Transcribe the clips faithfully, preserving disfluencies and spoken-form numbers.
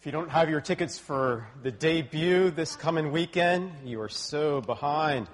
If you don't have your tickets for the debut this coming weekend, you are so behind.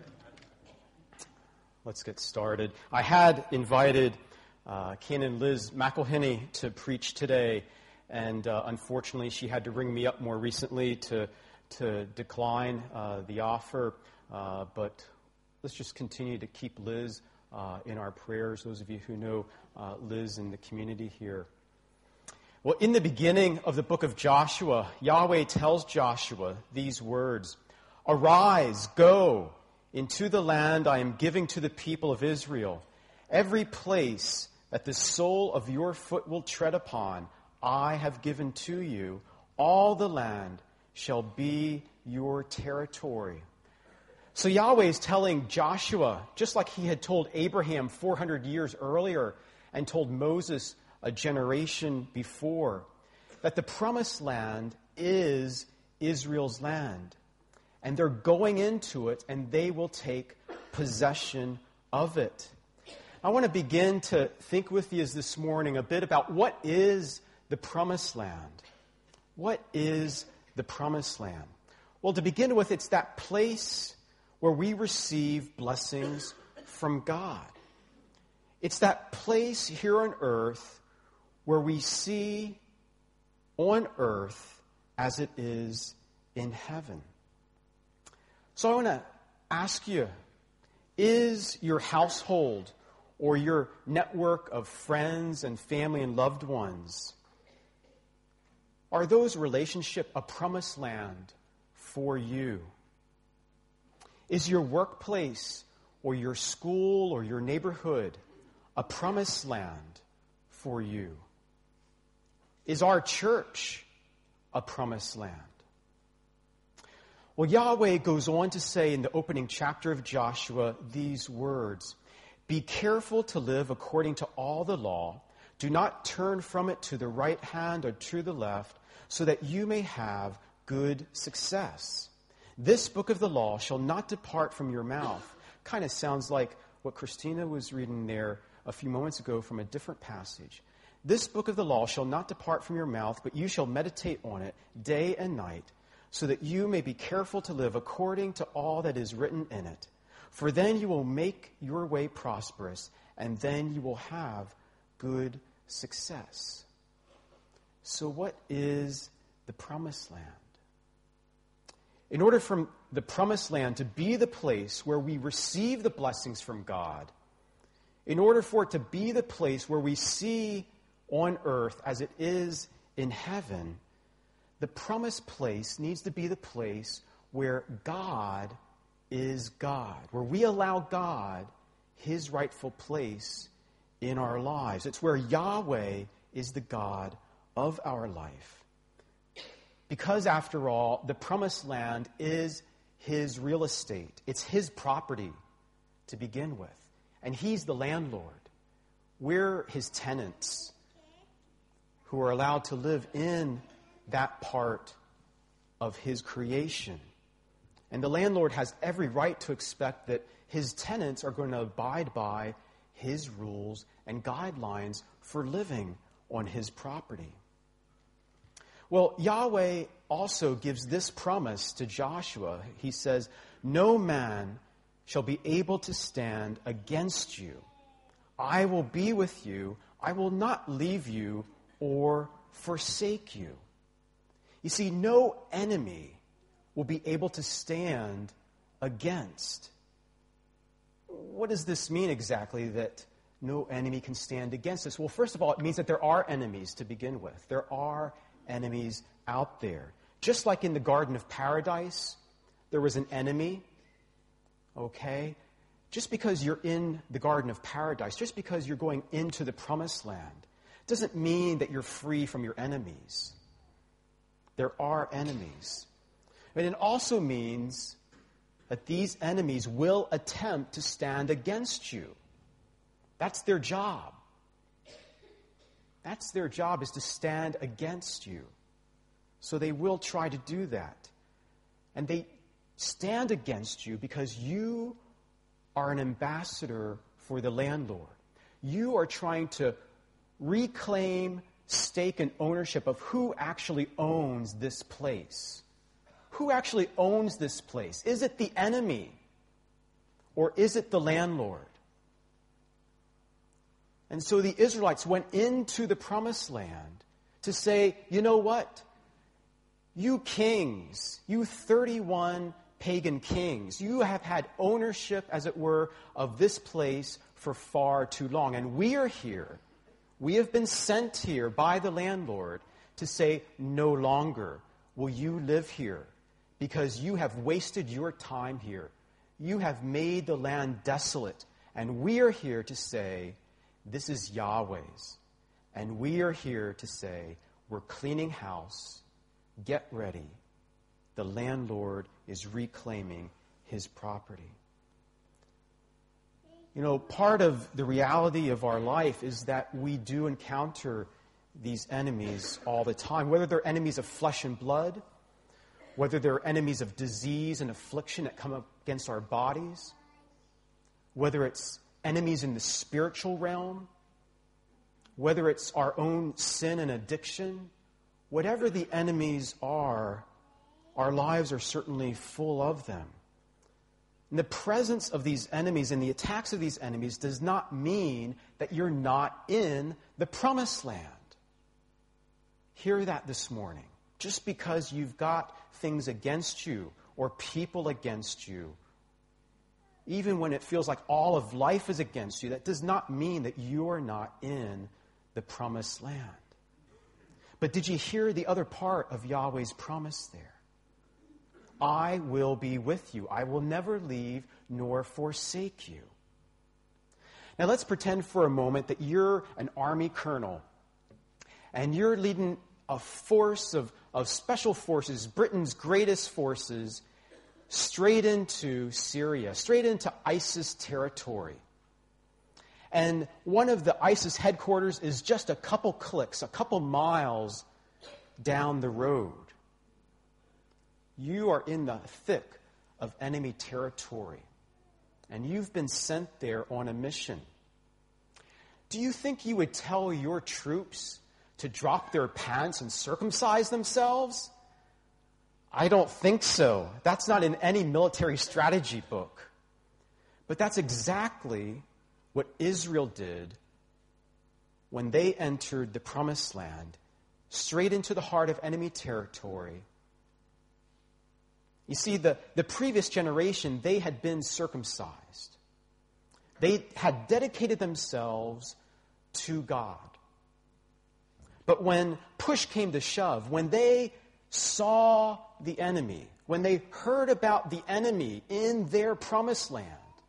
Let's get started. I had invited uh, Canon Liz McElhinney to preach today, and uh, unfortunately she had to ring me up more recently to, to decline uh, the offer. Uh, but let's just continue to keep Liz uh, in our prayers, those of you who know uh, Liz in the community here. Well, in the beginning of the book of Joshua, Yahweh tells Joshua these words, "Arise, go into the land I am giving to the people of Israel. Every place that the sole of your foot will tread upon, I have given to you. All the land shall be your territory." So Yahweh is telling Joshua, just like he had told Abraham four hundred years earlier and told Moses a generation before, that the promised land is Israel's land. And they're going into it, and they will take possession of it. I want to begin to think with you this morning a bit about what is the promised land. What is the promised land? Well, to begin with, it's that place where we receive blessings from God. It's that place here on earth where we see on earth as it is in heaven. So I want to ask you, is your household or your network of friends and family and loved ones, are those relationships a promised land for you? Is your workplace or your school or your neighborhood a promised land for you? Is our church a promised land? Well, Yahweh goes on to say in the opening chapter of Joshua these words, "Be careful to live according to all the law. Do not turn from it to the right hand or to the left, so that you may have good success. This book of the law shall not depart from your mouth." Kind of sounds like what Christina was reading there a few moments ago from a different passage. "This book of the law shall not depart from your mouth, but you shall meditate on it day and night, so that you may be careful to live according to all that is written in it. For then you will make your way prosperous, and then you will have good success." So what is the promised land? In order for the promised land to be the place where we receive the blessings from God, in order for it to be the place where we see on earth as it is in heaven, the promised place needs to be the place where God is God, where we allow God his rightful place in our lives. It's where Yahweh is the God of our life. Because, after all, the promised land is his real estate. It's his property to begin with. And he's the landlord. We're his tenants who are allowed to live in that part of his creation. And the landlord has every right to expect that his tenants are going to abide by his rules and guidelines for living on his property. Well, Yahweh also gives this promise to Joshua. He says, "No man shall be able to stand against you. I will be with you. I will not leave you or forsake you." You see, no enemy will be able to stand against. What does this mean exactly, that no enemy can stand against us? Well, first of all, it means that there are enemies to begin with. There are enemies out there. Just like in the Garden of Paradise, there was an enemy, okay? Just because you're in the Garden of Paradise, just because you're going into the promised land, doesn't mean that you're free from your enemies. There are enemies. And it also means that these enemies will attempt to stand against you. That's their job. That's their job, is to stand against you. So they will try to do that. And they stand against you because you are an ambassador for the landlord. You are trying to reclaim stake and ownership of who actually owns this place. Who actually owns this place? Is it the enemy? Or is it the landlord? And so the Israelites went into the promised land to say, you know what? You kings, you thirty-one pagan kings, you have had ownership, as it were, of this place for far too long. And we are here. We have been sent here by the landlord to say, no longer will you live here because you have wasted your time here. You have made the land desolate. And we are here to say, this is Yahweh's. And we are here to say, we're cleaning house. Get ready. The landlord is reclaiming his property. You know, part of the reality of our life is that we do encounter these enemies all the time, whether they're enemies of flesh and blood, whether they're enemies of disease and affliction that come up against our bodies, whether it's enemies in the spiritual realm, whether it's our own sin and addiction, whatever the enemies are, our lives are certainly full of them. And the presence of these enemies and the attacks of these enemies does not mean that you're not in the promised land. Hear that this morning. Just because you've got things against you or people against you, even when it feels like all of life is against you, that does not mean that you are not in the promised land. But did you hear the other part of Yahweh's promise there? I will be with you. I will never leave nor forsake you. Now let's pretend for a moment that you're an army colonel and you're leading a force of, of special forces, Britain's greatest forces, straight into Syria, straight into ISIS territory. And one of the ISIS headquarters is just a couple clicks, a couple miles down the road. You are in the thick of enemy territory, and you've been sent there on a mission. Do you think you would tell your troops to drop their pants and circumcise themselves? I don't think so. That's not in any military strategy book. But that's exactly what Israel did when they entered the promised land, straight into the heart of enemy territory. You see, the, the previous generation, they had been circumcised. They had dedicated themselves to God. But when push came to shove, when they saw the enemy, when they heard about the enemy in their promised land,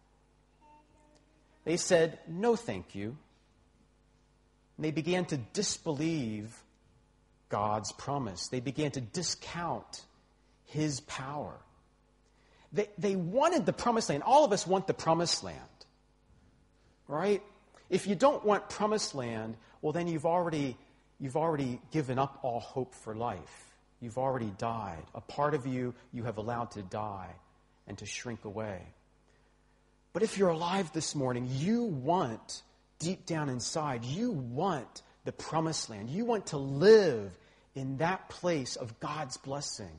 they said, no, thank you. And they began to disbelieve God's promise. They began to discount His power. They, they wanted the promised land. All of us want the promised land, right? If you don't want promised land, well, then you've already, you've already given up all hope for life. You've already died. A part of you, you have allowed to die and to shrink away. But if you're alive this morning, you want, deep down inside, you want the promised land. You want to live in that place of God's blessing.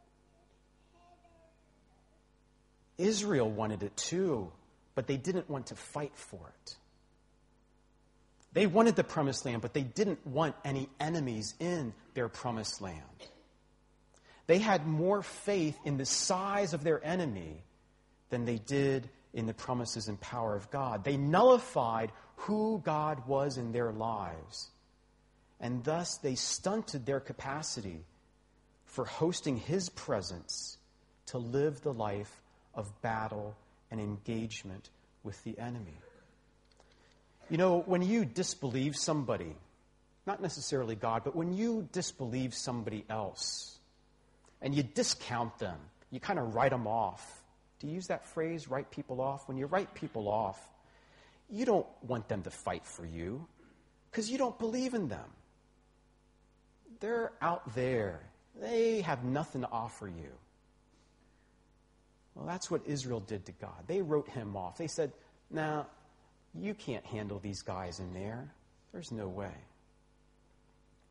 Israel wanted it too, but they didn't want to fight for it. They wanted the promised land, but they didn't want any enemies in their promised land. They had more faith in the size of their enemy than they did in the promises and power of God. They nullified who God was in their lives, and thus they stunted their capacity for hosting His presence to live the life of battle and engagement with the enemy. You know, when you disbelieve somebody, not necessarily God, but when you disbelieve somebody else and you discount them, you kind of write them off. Do you use that phrase, write people off? When you write people off, you don't want them to fight for you because you don't believe in them. They're out there. They have nothing to offer you. Well, that's what Israel did to God. They wrote Him off. They said, "Now, you can't handle these guys in there. There's no way."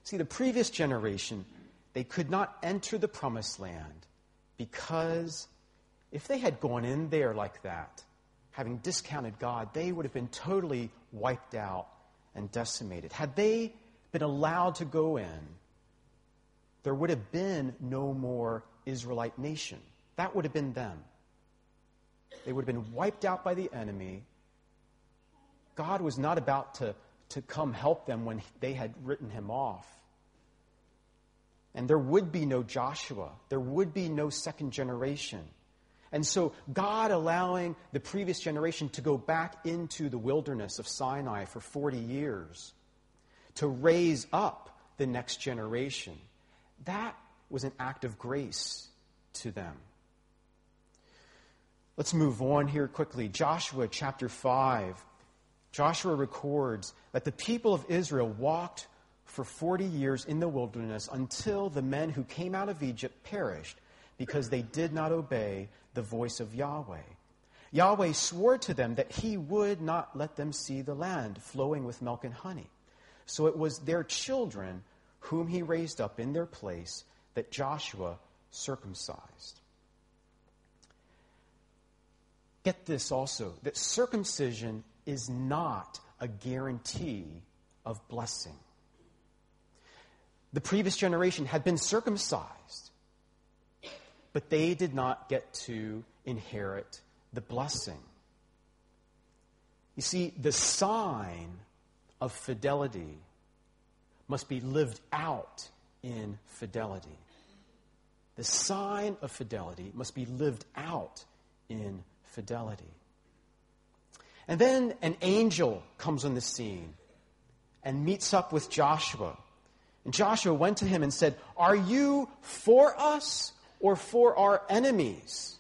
See, the previous generation, they could not enter the promised land because if they had gone in there like that, having discounted God, they would have been totally wiped out and decimated. Had they been allowed to go in, there would have been no more Israelite nation. That would have been them. They would have been wiped out by the enemy. God was not about to, to come help them when they had written him off. And there would be no Joshua. There would be no second generation. And so God allowing the previous generation to go back into the wilderness of Sinai for forty years to raise up the next generation, that was an act of grace to them. Let's move on here quickly. Joshua chapter five. Joshua records that the people of Israel walked for forty years in the wilderness until the men who came out of Egypt perished because they did not obey the voice of Yahweh. Yahweh swore to them that he would not let them see the land flowing with milk and honey. So it was their children whom he raised up in their place that Joshua circumcised. Get this also, that circumcision is not a guarantee of blessing. The previous generation had been circumcised, but they did not get to inherit the blessing. You see, the sign of fidelity must be lived out in fidelity. The sign of fidelity must be lived out in fidelity. And then an angel comes on the scene and meets up with Joshua. And Joshua went to him and said, "Are you for us or for our enemies?"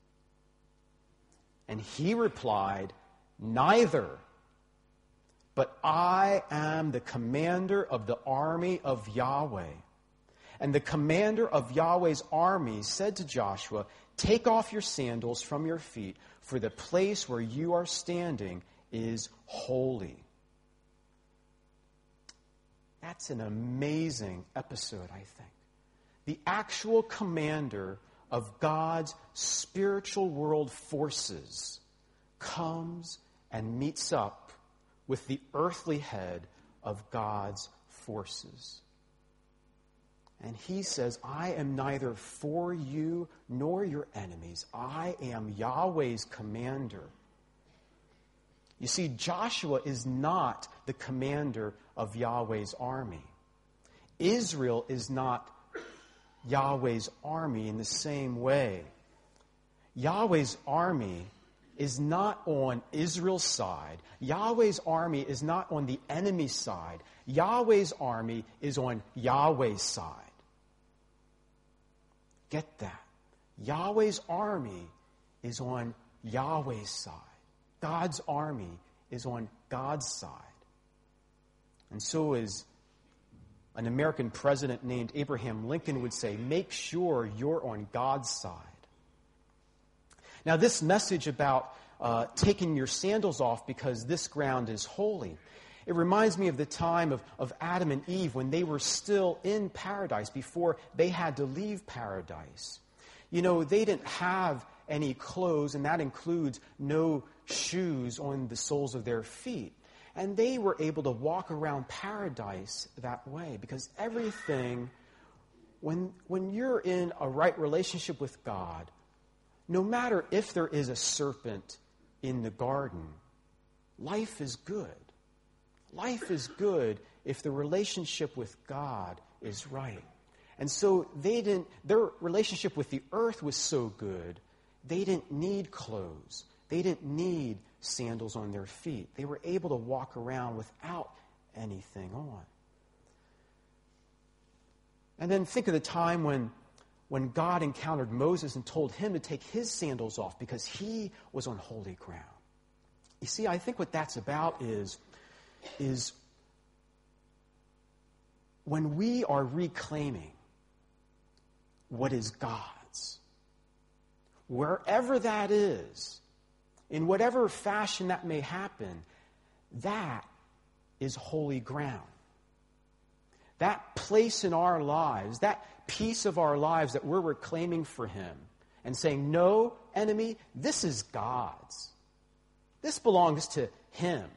And he replied, "Neither. But I am the commander of the army of Yahweh." And the commander of Yahweh's army said to Joshua, "Take off your sandals from your feet, for the place where you are standing is holy." That's an amazing episode, I think. The actual commander of God's spiritual world forces comes and meets up with the earthly head of God's forces. And he says, "I am neither for you nor your enemies. I am Yahweh's commander." You see, Joshua is not the commander of Yahweh's army. Israel is not Yahweh's army in the same way. Yahweh's army is not on Israel's side. Yahweh's army is not on the enemy's side. Yahweh's army is on Yahweh's side. Get that. Yahweh's army is on Yahweh's side. God's army is on God's side. And so as an American president named Abraham Lincoln would say, make sure you're on God's side. Now, this message about uh, taking your sandals off because this ground is holy, it reminds me of the time of, of Adam and Eve when they were still in paradise before they had to leave paradise. You know, they didn't have any clothes, and that includes no shoes on the soles of their feet. And they were able to walk around paradise that way because everything, when, when you're in a right relationship with God, no matter if there is a serpent in the garden, life is good. Life is good if the relationship with God is right. And so they didn't, their relationship with the earth was so good, they didn't need clothes. They didn't need sandals on their feet. They were able to walk around without anything on. And then think of the time when, when God encountered Moses and told him to take his sandals off because he was on holy ground. You see, I think what that's about is, is when we are reclaiming what is God's, wherever that is, in whatever fashion that may happen, that is holy ground. that place in our lives, that piece of our lives that we're reclaiming for him and saying, no, enemy, this is God's. This belongs to him.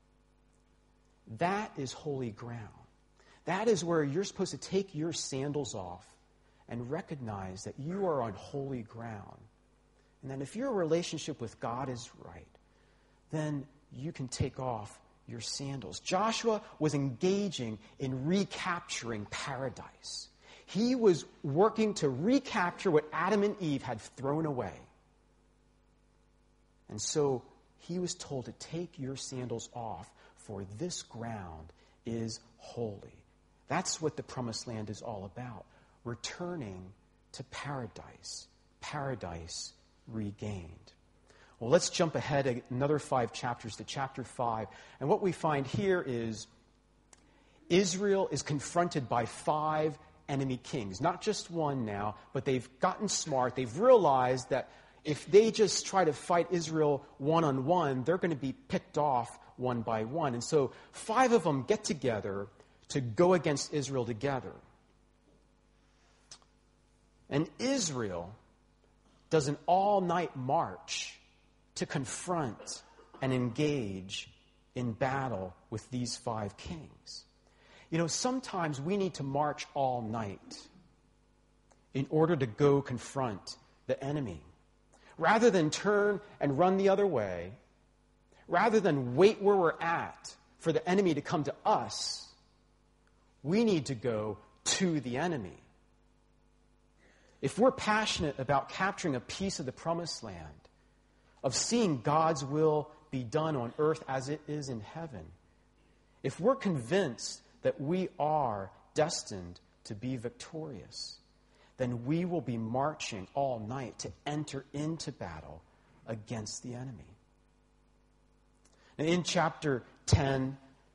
That is holy ground. That is where you're supposed to take your sandals off and recognize that you are on holy ground. And that if your relationship with God is right, then you can take off your sandals. Joshua was engaging in recapturing paradise. He was working to recapture what Adam and Eve had thrown away. And so he was told to take your sandals off, for this ground is holy. That's what the promised land is all about. Returning to paradise. Paradise regained. Well, let's jump ahead another five chapters to chapter five. And what we find here is Israel is confronted by five enemy kings. Not just one now, but they've gotten smart. They've realized that if they just try to fight Israel one-on-one, they're going to be picked off one by one. And so five of them get together to go against Israel together. And Israel does an all-night march to confront and engage in battle with these five kings. You know, sometimes we need to march all night in order to go confront the enemy. Rather than turn and run the other way, rather than wait where we're at for the enemy to come to us, we need to go to the enemy. If we're passionate about capturing a piece of the promised land, of seeing God's will be done on earth as it is in heaven, if we're convinced that we are destined to be victorious, then we will be marching all night to enter into battle against the enemy. And in chapter ten,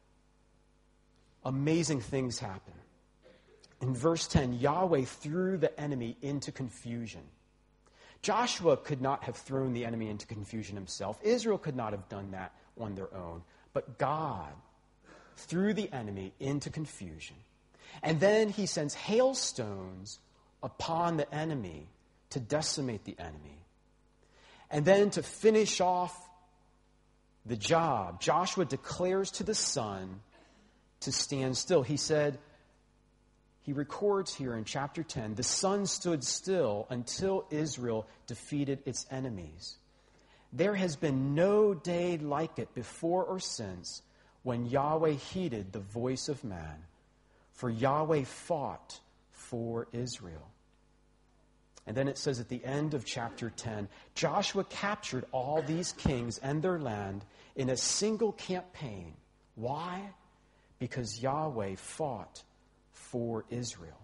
amazing things happen. In verse ten, Yahweh threw the enemy into confusion. Joshua could not have thrown the enemy into confusion himself. Israel could not have done that on their own. But God threw the enemy into confusion. And then he sends hailstones upon the enemy to decimate the enemy. And then to finish off the job, Joshua declares to the sun to stand still. He said, he records here in chapter ten, the sun stood still until Israel defeated its enemies. There has been no day like it before or since when Yahweh heeded the voice of man, for Yahweh fought for Israel. And then it says at the end of chapter ten, Joshua captured all these kings and their land in a single campaign. Why? Because Yahweh fought for Israel.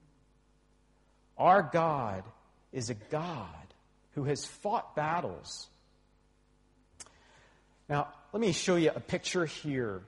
Our God is a God who has fought battles. Now, let me show you a picture here.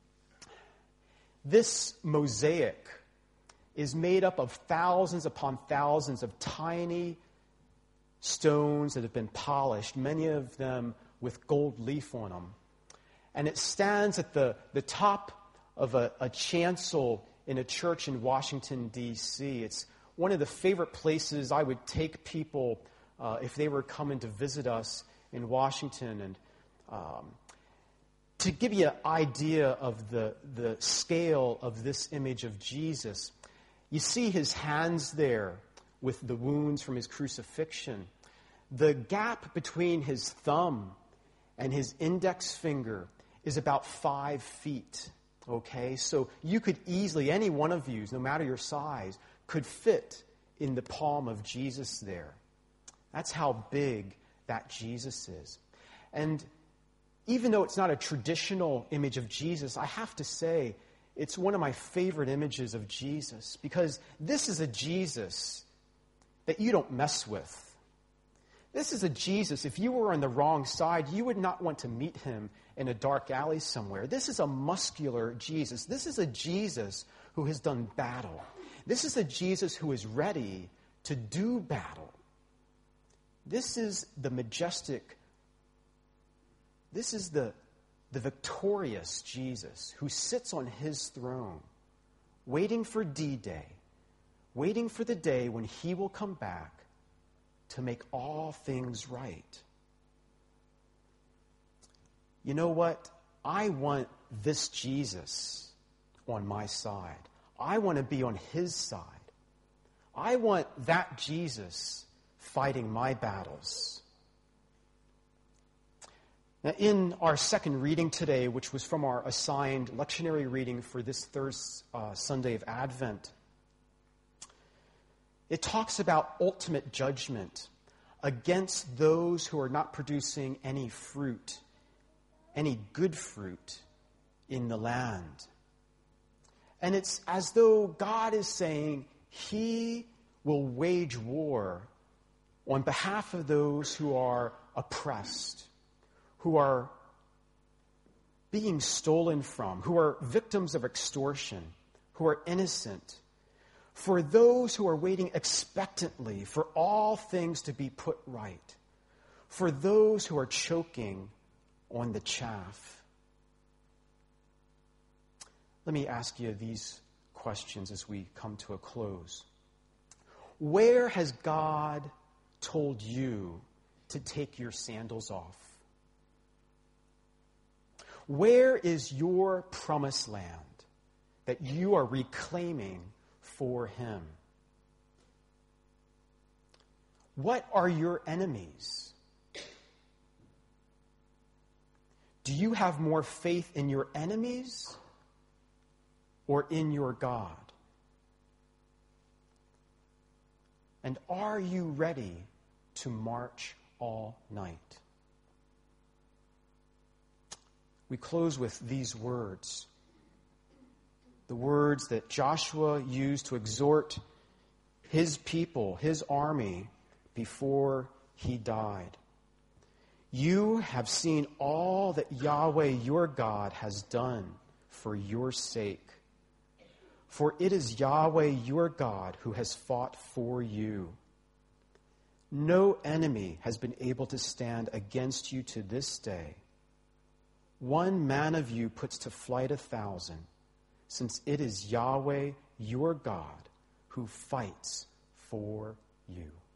This mosaic is made up of thousands upon thousands of tiny stones that have been polished, many of them with gold leaf on them. And it stands at the, the top of a, a chancel in a church in Washington, D C It's one of the favorite places I would take people uh, if they were coming to visit us in Washington. And um, to give you an idea of the, the scale of this image of Jesus, you see his hands there with the wounds from his crucifixion. The gap between his thumb and his index finger is about five feet. Okay, so you could easily, any one of you, no matter your size, could fit in the palm of Jesus there. That's how big that Jesus is. And even though it's not a traditional image of Jesus, I have to say it's one of my favorite images of Jesus, because this is a Jesus that you don't mess with. This is a Jesus, if you were on the wrong side, you would not want to meet him in a dark alley somewhere. This is a muscular Jesus. This is a Jesus who has done battle. This is a Jesus who is ready to do battle. This is the majestic, this is the, the victorious Jesus who sits on his throne waiting for D-Day, waiting for the day when he will come back to make all things right. You know what? I want this Jesus on my side. I want to be on his side. I want that Jesus fighting my battles. Now, in our second reading today, which was from our assigned lectionary reading for this third uh, Sunday of Advent, it talks about ultimate judgment against those who are not producing any fruit, any good fruit in the land. And it's as though God is saying he will wage war on behalf of those who are oppressed, who are being stolen from, who are victims of extortion, who are innocent, for those who are waiting expectantly for all things to be put right, for those who are choking on the chaff. Let me ask you these questions as we come to a close. Where has God told you to take your sandals off? Where is your promised land that you are reclaiming for him? What are your enemies? Do you have more faith in your enemies or in your God? And are you ready to march all night? We close with these words. The words that Joshua used to exhort his people, his army, before he died. You have seen all that Yahweh your God has done for your sake. For it is Yahweh your God who has fought for you. No enemy has been able to stand against you to this day. One man of you puts to flight a thousand, since it is Yahweh your God who fights for you.